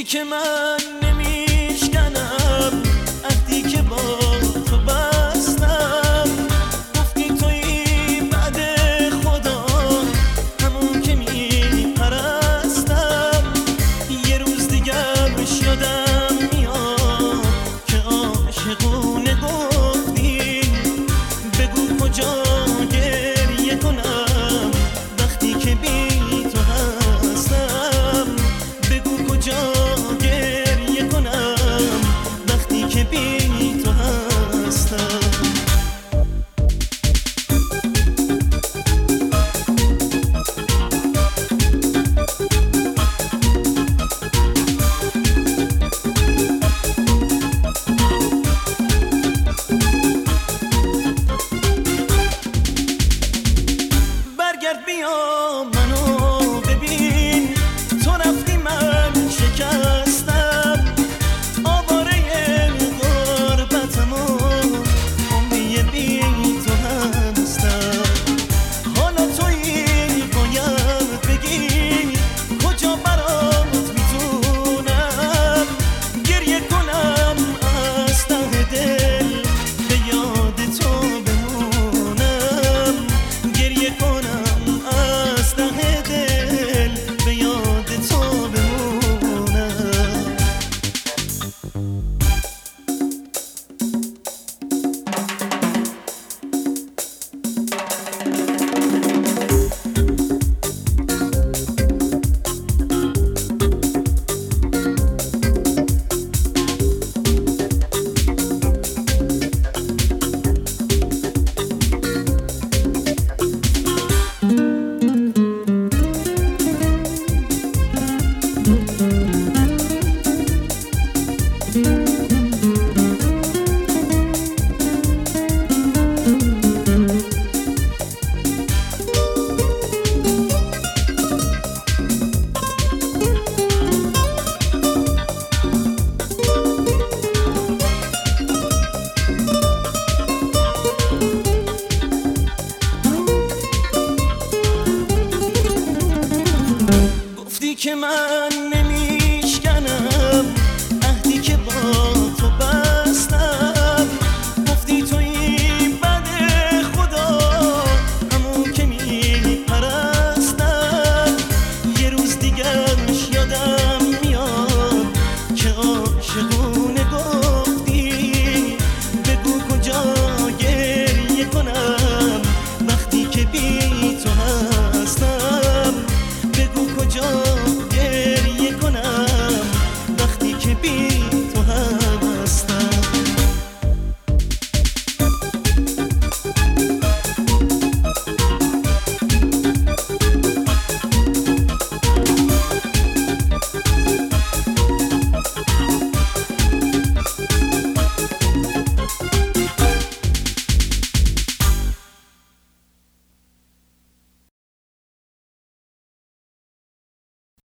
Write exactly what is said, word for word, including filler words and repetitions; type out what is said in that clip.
که من نمیشکنم عهدی که با تو بستم. گفتی تویی بعد خدا همون که میپرستم. یه روز دیگرش یادم میاد که عاشقونه گفتی. بگو کجا گریه کنم وقتی که بی تو هستم. بگو کجا گریه کنم وقتی که بی تو هستم. برگرد بیا منو ببین، تو رفتی من شکستم. آواره غربتم و عمری بی تو هستم. حالا تویی باید بگی کجا برات میتونم گریه کنم از ته دل به یاد تو بمونم. گریه کنم از ته دل به یاد تو بمونم. گفتی که من